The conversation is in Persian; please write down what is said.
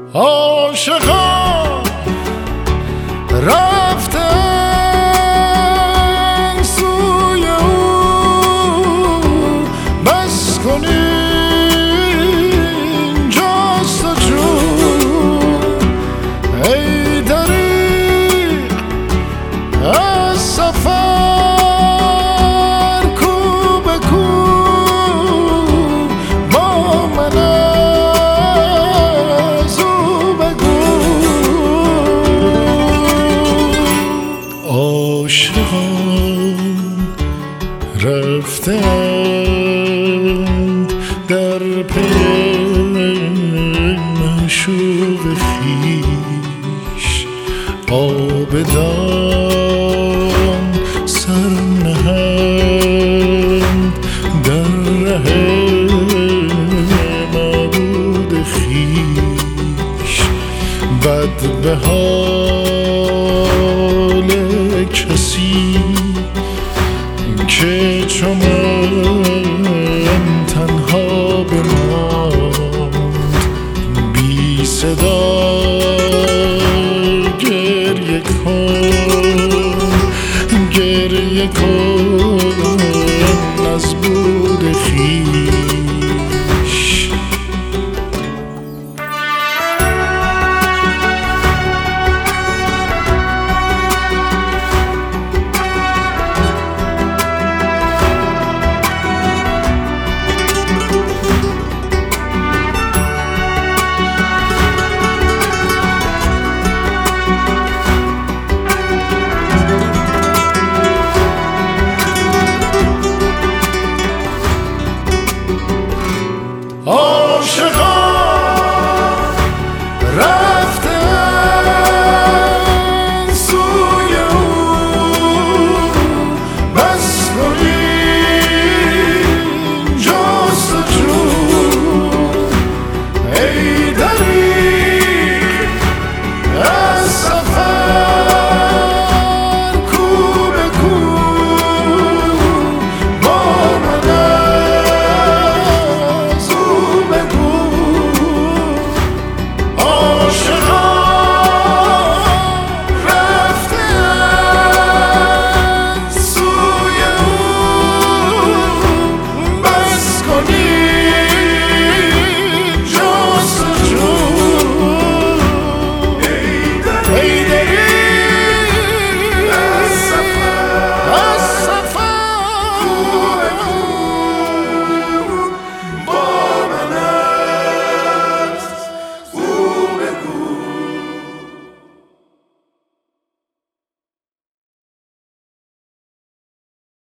عاشقان رفتن سوی او، بس کن اینجاست و جون ای دریغ از سفر کو به کو با من از او بگو. عاشقان رفتند در پی معشوق خویش، آبدان سر نهند در ره معبود خویش. بد به حال کسی که چو من تنها بماند، بی صدا گریه کن، گریه کن.